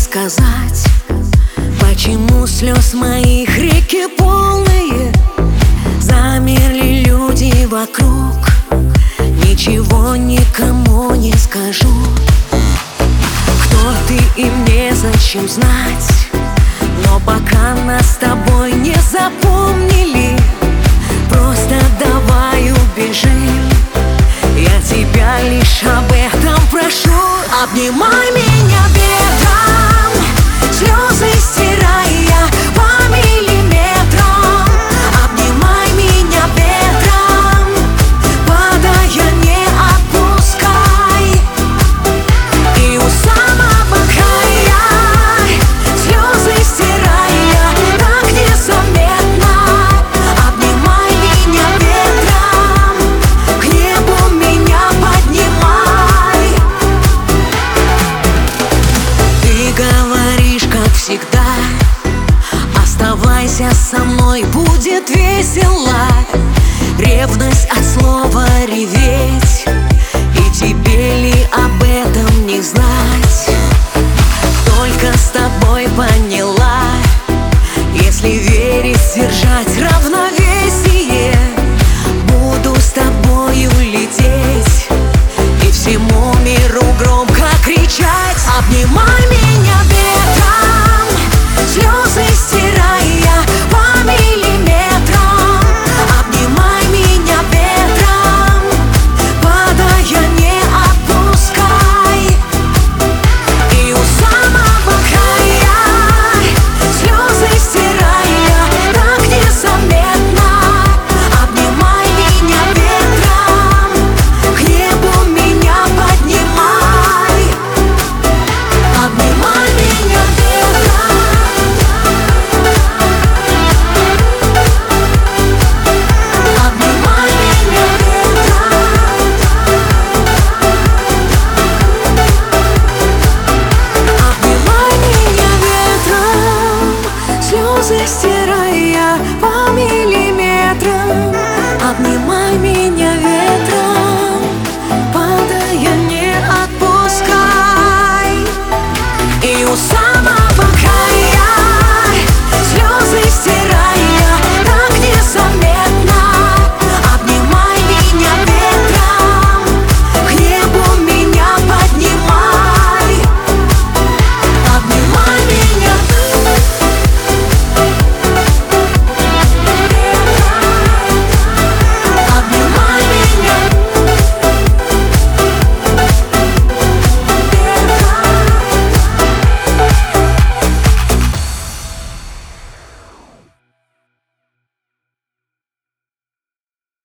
сказать, почему слез моих реки полные. Замерли люди вокруг, ничего никому не скажу. Кто ты и мне зачем знать, но пока нас с тобой не запомнили, просто давай убежим. Я тебя лишь об этом прошу. Обнимай меня ветром, слезы стирая по миллиметрам. Обнимай меня ветром, падая не отпускай. И у самого края слезы стирая так незаметно. Обнимай меня ветром, к небу меня поднимай. Ты говоришь, как всегда, оставайся со мной, будет весело. Ревность от слова реветь, и тебе ли об этом не знать? Только с тобой поняла, если верить, держать